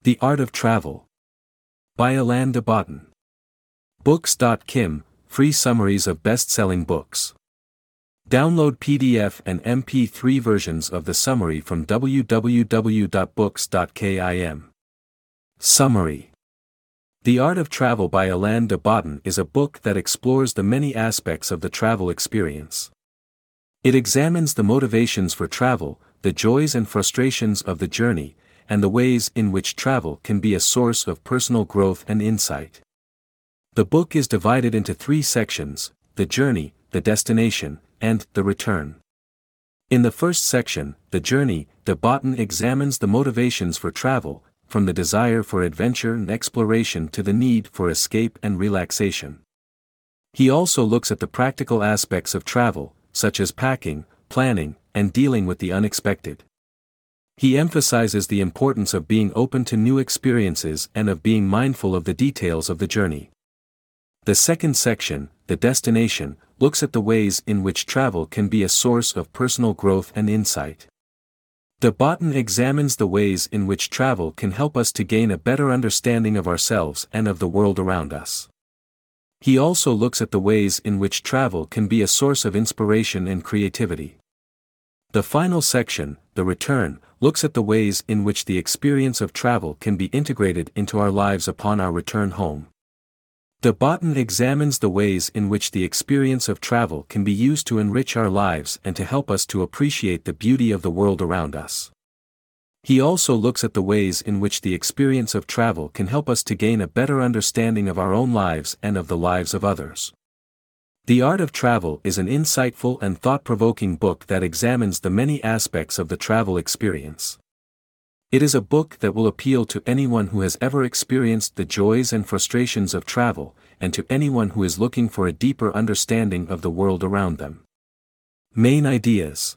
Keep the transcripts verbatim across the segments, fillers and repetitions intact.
The Art of Travel. By Alain de Botton. Books dot kim, free summaries of best-selling books. Download P D F and M P three versions of the summary from w w w dot books dot kim. Summary. The Art of Travel by Alain de Botton is a book that explores the many aspects of the travel experience. It examines the motivations for travel, the joys and frustrations of the journey, and the ways in which travel can be a source of personal growth and insight. The book is divided into three sections: the journey, the destination, and the return. In the first section, the journey, de Botton examines the motivations for travel, from the desire for adventure and exploration to the need for escape and relaxation. He also looks at the practical aspects of travel, such as packing, planning, and dealing with the unexpected. He emphasizes the importance of being open to new experiences and of being mindful of the details of the journey. The second section, the destination, looks at the ways in which travel can be a source of personal growth and insight. De Botton examines the ways in which travel can help us to gain a better understanding of ourselves and of the world around us. He also looks at the ways in which travel can be a source of inspiration and creativity. The final section, the return, looks at the ways in which the experience of travel can be integrated into our lives upon our return home. De Botton examines the ways in which the experience of travel can be used to enrich our lives and to help us to appreciate the beauty of the world around us. He also looks at the ways in which the experience of travel can help us to gain a better understanding of our own lives and of the lives of others. The Art of Travel is an insightful and thought-provoking book that examines the many aspects of the travel experience. It is a book that will appeal to anyone who has ever experienced the joys and frustrations of travel, and to anyone who is looking for a deeper understanding of the world around them. Main ideas.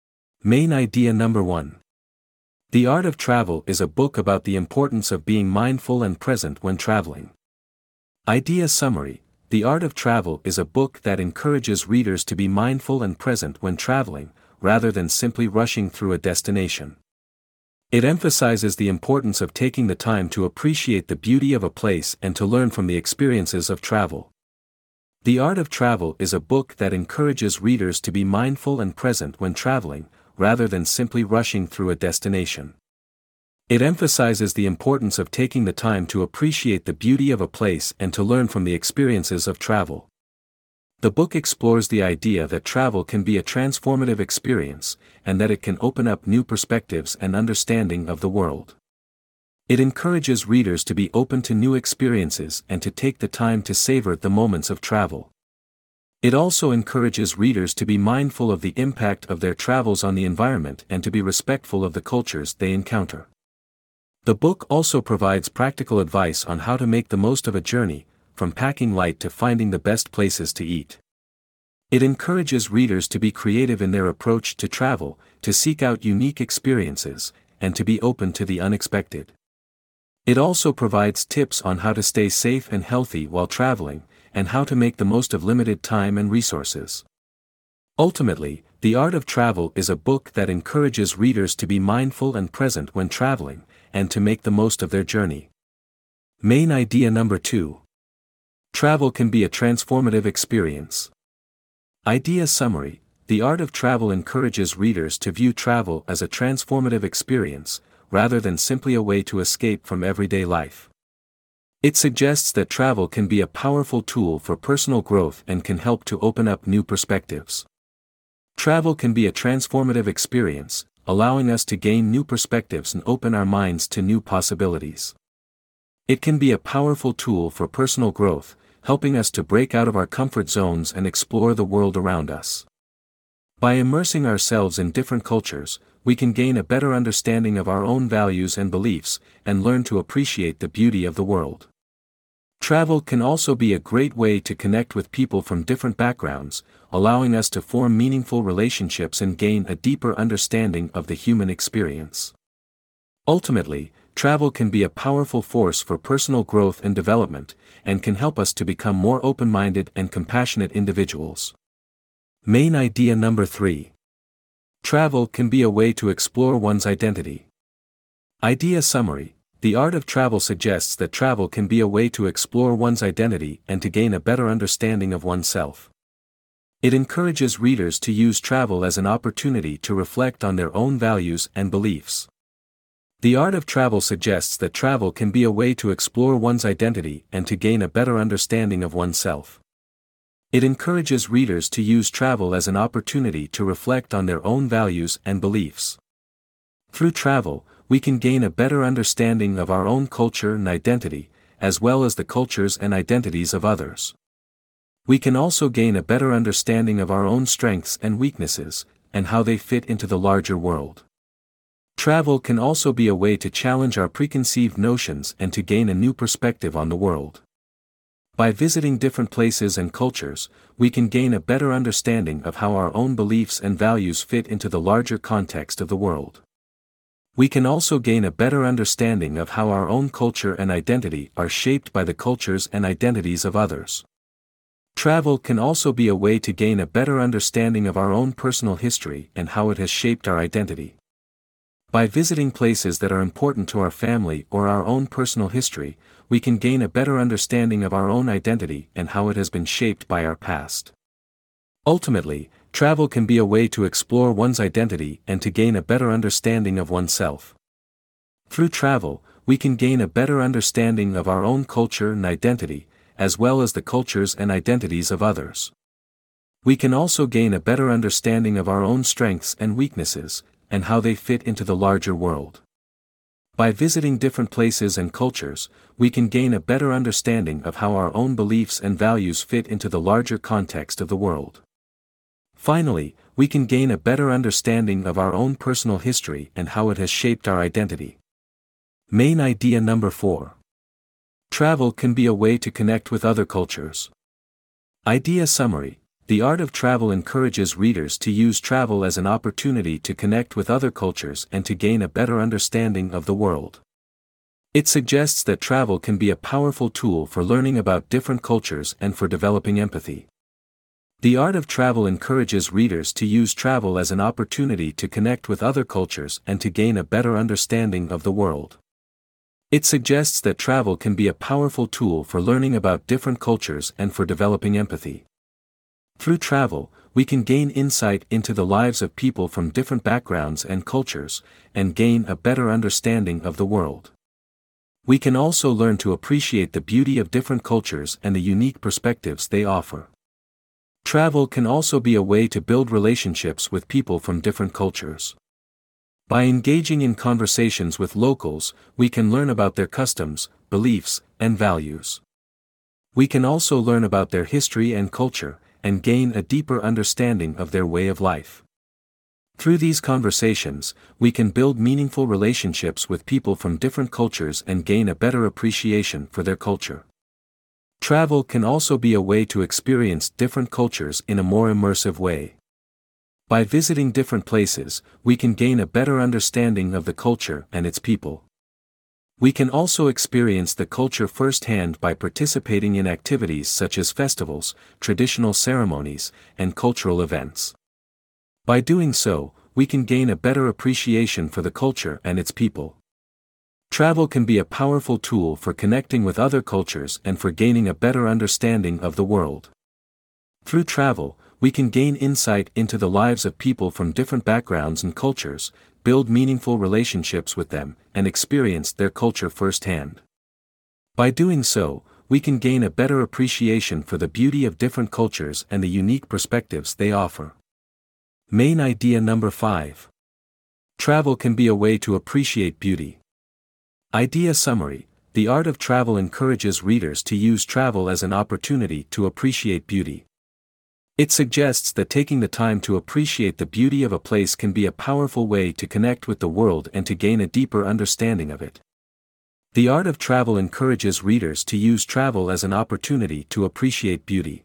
Main idea number one. The Art of Travel is a book about the importance of being mindful and present when traveling. Idea summary. The Art of Travel is a book that encourages readers to be mindful and present when traveling, rather than simply rushing through a destination. It emphasizes the importance of taking the time to appreciate the beauty of a place and to learn from the experiences of travel. The Art of Travel is a book that encourages readers to be mindful and present when traveling, rather than simply rushing through a destination. It emphasizes the importance of taking the time to appreciate the beauty of a place and to learn from the experiences of travel. The book explores the idea that travel can be a transformative experience, and that it can open up new perspectives and understanding of the world. It encourages readers to be open to new experiences and to take the time to savor the moments of travel. It also encourages readers to be mindful of the impact of their travels on the environment and to be respectful of the cultures they encounter. The book also provides practical advice on how to make the most of a journey, from packing light to finding the best places to eat. It encourages readers to be creative in their approach to travel, to seek out unique experiences, and to be open to the unexpected. It also provides tips on how to stay safe and healthy while traveling, and how to make the most of limited time and resources. Ultimately, The Art of Travel is a book that encourages readers to be mindful and present when traveling, and to make the most of their journey. Main idea number two. Travel can be a transformative experience. Idea summary. The Art of Travel encourages readers to view travel as a transformative experience, rather than simply a way to escape from everyday life. It suggests that travel can be a powerful tool for personal growth and can help to open up new perspectives. Travel can be a transformative experience, allowing us to gain new perspectives and open our minds to new possibilities. It can be a powerful tool for personal growth, helping us to break out of our comfort zones and explore the world around us. By immersing ourselves in different cultures, we can gain a better understanding of our own values and beliefs, and learn to appreciate the beauty of the world. Travel can also be a great way to connect with people from different backgrounds, allowing us to form meaningful relationships and gain a deeper understanding of the human experience. Ultimately, travel can be a powerful force for personal growth and development, and can help us to become more open-minded and compassionate individuals. Main idea number three. Travel can be a way to explore one's identity. Idea summary. The Art of Travel suggests that travel can be a way to explore one's identity and to gain a better understanding of oneself. It encourages readers to use travel as an opportunity to reflect on their own values and beliefs. The Art of Travel suggests that travel can be a way to explore one's identity and to gain a better understanding of oneself. It encourages readers to use travel as an opportunity to reflect on their own values and beliefs. Through travel, we can gain a better understanding of our own culture and identity, as well as the cultures and identities of others. We can also gain a better understanding of our own strengths and weaknesses, and how they fit into the larger world. Travel can also be a way to challenge our preconceived notions and to gain a new perspective on the world. By visiting different places and cultures, we can gain a better understanding of how our own beliefs and values fit into the larger context of the world. We can also gain a better understanding of how our own culture and identity are shaped by the cultures and identities of others. Travel can also be a way to gain a better understanding of our own personal history and how it has shaped our identity. By visiting places that are important to our family or our own personal history, we can gain a better understanding of our own identity and how it has been shaped by our past. Ultimately, travel can be a way to explore one's identity and to gain a better understanding of oneself. Through travel, we can gain a better understanding of our own culture and identity, as well as the cultures and identities of others. We can also gain a better understanding of our own strengths and weaknesses, and how they fit into the larger world. By visiting different places and cultures, we can gain a better understanding of how our own beliefs and values fit into the larger context of the world. Finally, we can gain a better understanding of our own personal history and how it has shaped our identity. Main idea number four. Travel can be a way to connect with other cultures. Idea summary. The Art of Travel encourages readers to use travel as an opportunity to connect with other cultures and to gain a better understanding of the world. It suggests that travel can be a powerful tool for learning about different cultures and for developing empathy. The Art of Travel encourages readers to use travel as an opportunity to connect with other cultures and to gain a better understanding of the world. It suggests that travel can be a powerful tool for learning about different cultures and for developing empathy. Through travel, we can gain insight into the lives of people from different backgrounds and cultures, and gain a better understanding of the world. We can also learn to appreciate the beauty of different cultures and the unique perspectives they offer. Travel can also be a way to build relationships with people from different cultures. By engaging in conversations with locals, we can learn about their customs, beliefs, and values. We can also learn about their history and culture, and gain a deeper understanding of their way of life. Through these conversations, we can build meaningful relationships with people from different cultures and gain a better appreciation for their culture. Travel can also be a way to experience different cultures in a more immersive way. By visiting different places, we can gain a better understanding of the culture and its people. We can also experience the culture firsthand by participating in activities such as festivals, traditional ceremonies, and cultural events. By doing so, we can gain a better appreciation for the culture and its people. Travel can be a powerful tool for connecting with other cultures and for gaining a better understanding of the world. Through travel, we can gain insight into the lives of people from different backgrounds and cultures, build meaningful relationships with them, and experience their culture firsthand. By doing so, we can gain a better appreciation for the beauty of different cultures and the unique perspectives they offer. Main idea number five. Travel can be a way to appreciate beauty. Idea summary. The Art of Travel encourages readers to use travel as an opportunity to appreciate beauty. It suggests that taking the time to appreciate the beauty of a place can be a powerful way to connect with the world and to gain a deeper understanding of it. The Art of Travel encourages readers to use travel as an opportunity to appreciate beauty.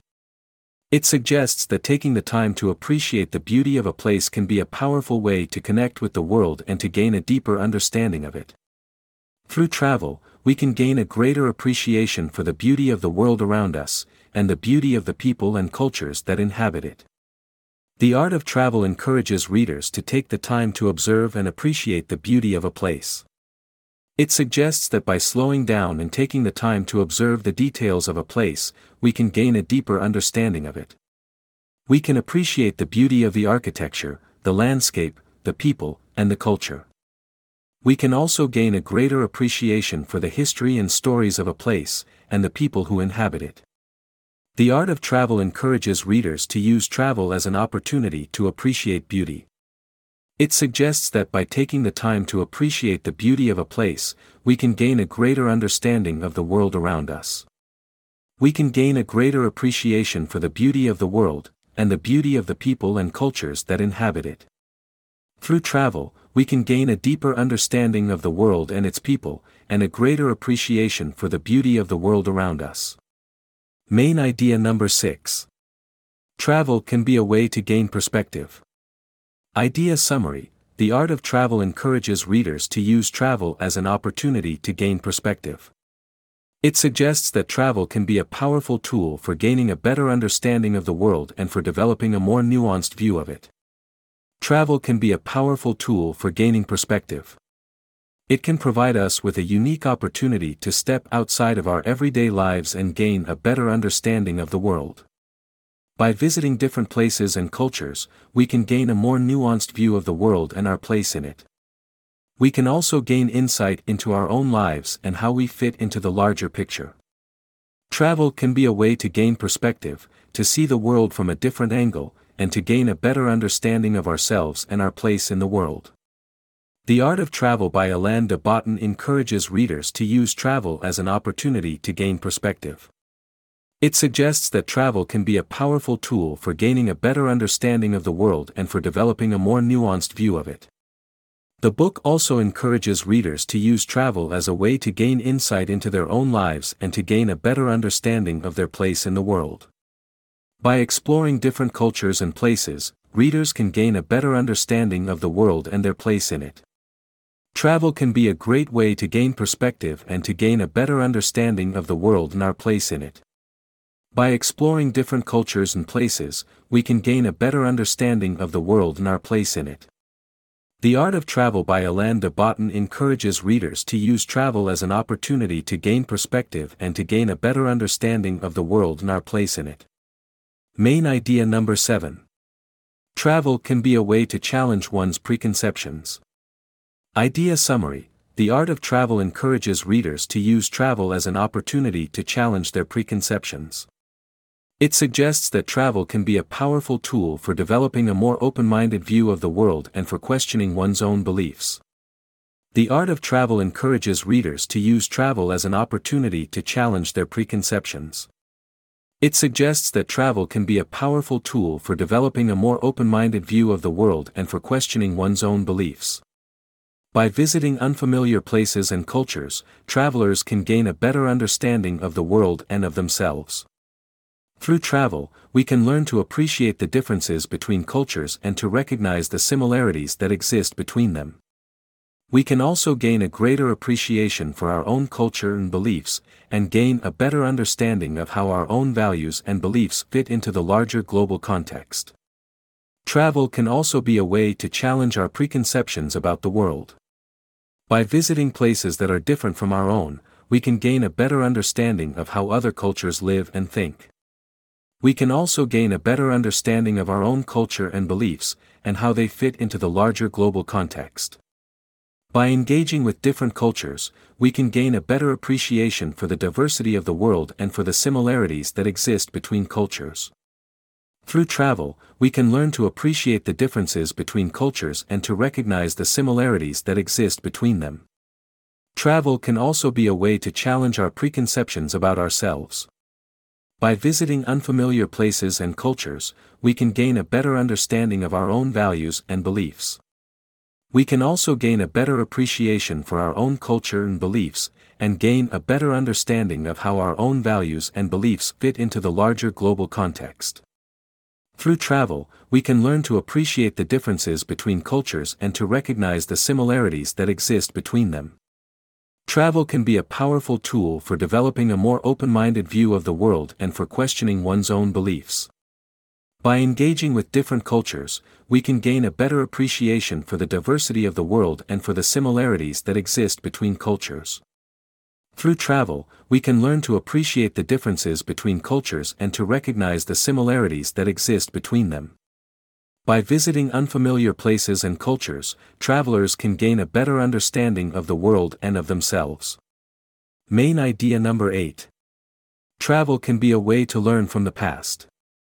It suggests that taking the time to appreciate the beauty of a place can be a powerful way to connect with the world and to gain a deeper understanding of it. Through travel, we can gain a greater appreciation for the beauty of the world around us, and the beauty of the people and cultures that inhabit it. The Art of Travel encourages readers to take the time to observe and appreciate the beauty of a place. It suggests that by slowing down and taking the time to observe the details of a place, we can gain a deeper understanding of it. We can appreciate the beauty of the architecture, the landscape, the people, and the culture. We can also gain a greater appreciation for the history and stories of a place, and the people who inhabit it. The art of travel encourages readers to use travel as an opportunity to appreciate beauty. It suggests that by taking the time to appreciate the beauty of a place, we can gain a greater understanding of the world around us. We can gain a greater appreciation for the beauty of the world, and the beauty of the people and cultures that inhabit it. Through travel, we can gain a deeper understanding of the world and its people, and a greater appreciation for the beauty of the world around us. Main idea number six. Travel can be a way to gain perspective. Idea summary: the art of travel encourages readers to use travel as an opportunity to gain perspective. It suggests that travel can be a powerful tool for gaining a better understanding of the world and for developing a more nuanced view of it. Travel can be a powerful tool for gaining perspective. It can provide us with a unique opportunity to step outside of our everyday lives and gain a better understanding of the world. By visiting different places and cultures, we can gain a more nuanced view of the world and our place in it. We can also gain insight into our own lives and how we fit into the larger picture. Travel can be a way to gain perspective, to see the world from a different angle, and to gain a better understanding of ourselves and our place in the world. The Art of Travel by Alain de Botton encourages readers to use travel as an opportunity to gain perspective. It suggests that travel can be a powerful tool for gaining a better understanding of the world and for developing a more nuanced view of it. The book also encourages readers to use travel as a way to gain insight into their own lives and to gain a better understanding of their place in the world. By exploring different cultures and places, readers can gain a better understanding of the world and their place in it. Travel can be a great way to gain perspective and to gain a better understanding of the world and our place in it. By exploring different cultures and places, we can gain a better understanding of the world and our place in it. The Art of Travel by Alain de Botton encourages readers to use travel as an opportunity to gain perspective and to gain a better understanding of the world and our place in it. Main idea number seven. Travel can be a way to challenge one's preconceptions. Idea summary: the art of travel encourages readers to use travel as an opportunity to challenge their preconceptions. It suggests that travel can be a powerful tool for developing a more open-minded view of the world and for questioning one's own beliefs. The art of travel encourages readers to use travel as an opportunity to challenge their preconceptions. It suggests that travel can be a powerful tool for developing a more open-minded view of the world and for questioning one's own beliefs. By visiting unfamiliar places and cultures, travelers can gain a better understanding of the world and of themselves. Through travel, we can learn to appreciate the differences between cultures and to recognize the similarities that exist between them. We can also gain a greater appreciation for our own culture and beliefs, and gain a better understanding of how our own values and beliefs fit into the larger global context. Travel can also be a way to challenge our preconceptions about the world. By visiting places that are different from our own, we can gain a better understanding of how other cultures live and think. We can also gain a better understanding of our own culture and beliefs, and how they fit into the larger global context. By engaging with different cultures, we can gain a better appreciation for the diversity of the world and for the similarities that exist between cultures. Through travel, we can learn to appreciate the differences between cultures and to recognize the similarities that exist between them. Travel can also be a way to challenge our preconceptions about ourselves. By visiting unfamiliar places and cultures, we can gain a better understanding of our own values and beliefs. We can also gain a better appreciation for our own culture and beliefs, and gain a better understanding of how our own values and beliefs fit into the larger global context. Through travel, we can learn to appreciate the differences between cultures and to recognize the similarities that exist between them. Travel can be a powerful tool for developing a more open-minded view of the world and for questioning one's own beliefs. By engaging with different cultures, we can gain a better appreciation for the diversity of the world and for the similarities that exist between cultures. Through travel, we can learn to appreciate the differences between cultures and to recognize the similarities that exist between them. By visiting unfamiliar places and cultures, travelers can gain a better understanding of the world and of themselves. Main idea number eight. Travel can be a way to learn from the past.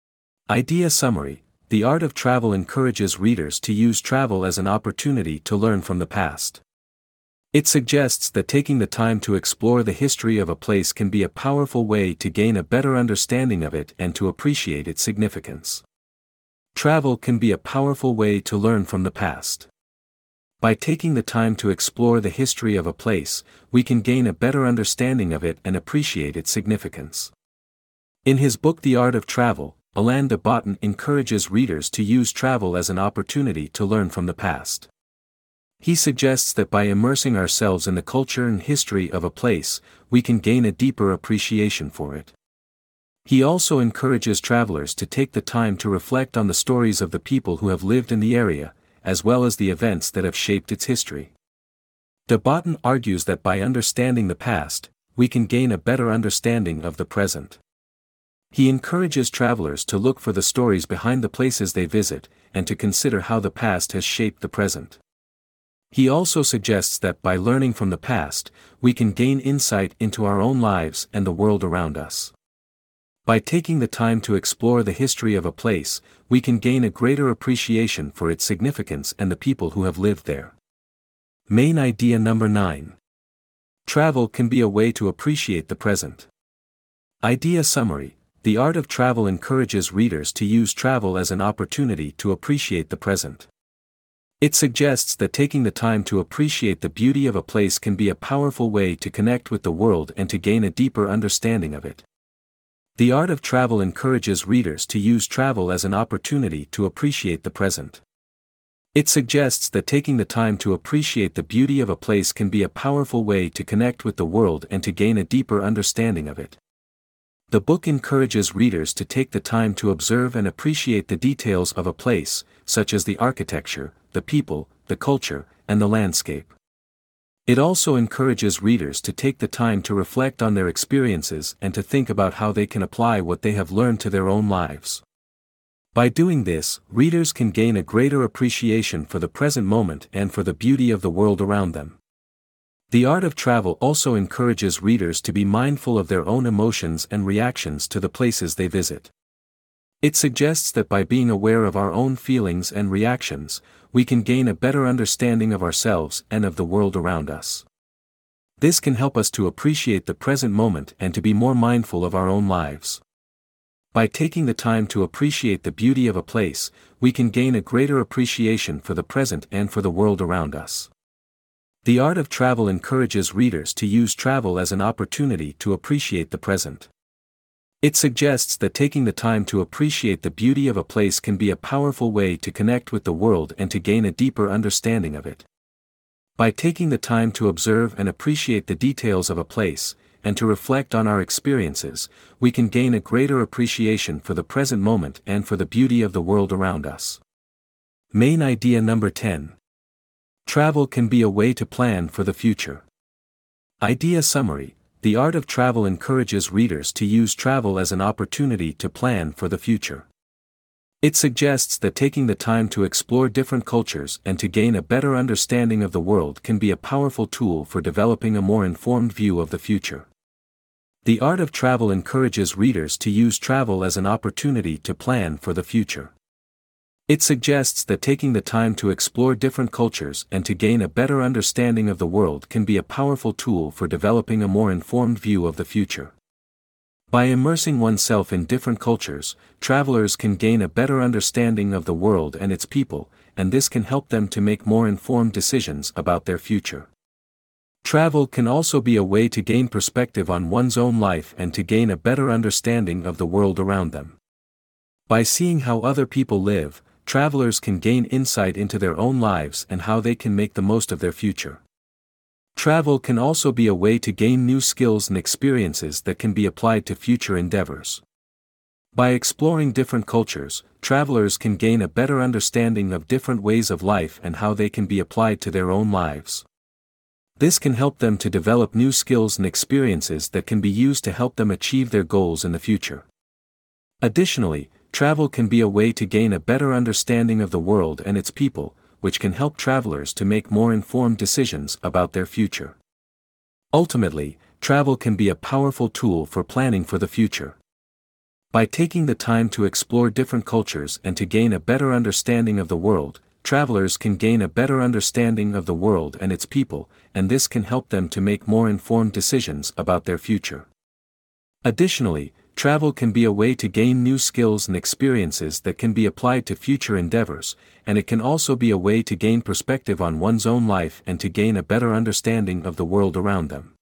Idea summary: the art of travel encourages readers to use travel as an opportunity to learn from the past. It suggests that taking the time to explore the history of a place can be a powerful way to gain a better understanding of it and to appreciate its significance. Travel can be a powerful way to learn from the past. By taking the time to explore the history of a place, we can gain a better understanding of it and appreciate its significance. In his book The Art of Travel, Alain de Botton encourages readers to use travel as an opportunity to learn from the past. He suggests that by immersing ourselves in the culture and history of a place, we can gain a deeper appreciation for it. He also encourages travelers to take the time to reflect on the stories of the people who have lived in the area, as well as the events that have shaped its history. De Botton argues that by understanding the past, we can gain a better understanding of the present. He encourages travelers to look for the stories behind the places they visit, and to consider how the past has shaped the present. He also suggests that by learning from the past, we can gain insight into our own lives and the world around us. By taking the time to explore the history of a place, we can gain a greater appreciation for its significance and the people who have lived there. Main idea number nine. Travel can be a way to appreciate the present. Idea summary: the art of travel encourages readers to use travel as an opportunity to appreciate the present. It suggests that taking the time to appreciate the beauty of a place can be a powerful way to connect with the world and to gain a deeper understanding of it. The art of travel encourages readers to use travel as an opportunity to appreciate the present. It suggests that taking the time to appreciate the beauty of a place can be a powerful way to connect with the world and to gain a deeper understanding of it. The book encourages readers to take the time to observe and appreciate the details of a place, such as the architecture, the people, the culture, and the landscape. It also encourages readers to take the time to reflect on their experiences and to think about how they can apply what they have learned to their own lives. By doing this, readers can gain a greater appreciation for the present moment and for the beauty of the world around them. The art of travel also encourages readers to be mindful of their own emotions and reactions to the places they visit. It suggests that by being aware of our own feelings and reactions, we can gain a better understanding of ourselves and of the world around us. This can help us to appreciate the present moment and to be more mindful of our own lives. By taking the time to appreciate the beauty of a place, we can gain a greater appreciation for the present and for the world around us. The art of travel encourages readers to use travel as an opportunity to appreciate the present. It suggests that taking the time to appreciate the beauty of a place can be a powerful way to connect with the world and to gain a deeper understanding of it. By taking the time to observe and appreciate the details of a place, and to reflect on our experiences, we can gain a greater appreciation for the present moment and for the beauty of the world around us. Main idea number ten. Travel can be a way to plan for the future. Idea summary: the art of travel encourages readers to use travel as an opportunity to plan for the future. It suggests that taking the time to explore different cultures and to gain a better understanding of the world can be a powerful tool for developing a more informed view of the future. The art of travel encourages readers to use travel as an opportunity to plan for the future. It suggests that taking the time to explore different cultures and to gain a better understanding of the world can be a powerful tool for developing a more informed view of the future. By immersing oneself in different cultures, travelers can gain a better understanding of the world and its people, and this can help them to make more informed decisions about their future. Travel can also be a way to gain perspective on one's own life and to gain a better understanding of the world around them. By seeing how other people live, travelers can gain insight into their own lives and how they can make the most of their future. Travel can also be a way to gain new skills and experiences that can be applied to future endeavors. By exploring different cultures, travelers can gain a better understanding of different ways of life and how they can be applied to their own lives. This can help them to develop new skills and experiences that can be used to help them achieve their goals in the future. Additionally, travel can be a way to gain a better understanding of the world and its people, which can help travelers to make more informed decisions about their future. Ultimately, travel can be a powerful tool for planning for the future. By taking the time to explore different cultures and to gain a better understanding of the world, travelers can gain a better understanding of the world and its people, and this can help them to make more informed decisions about their future. Additionally, travel can be a way to gain new skills and experiences that can be applied to future endeavors, and it can also be a way to gain perspective on one's own life and to gain a better understanding of the world around them.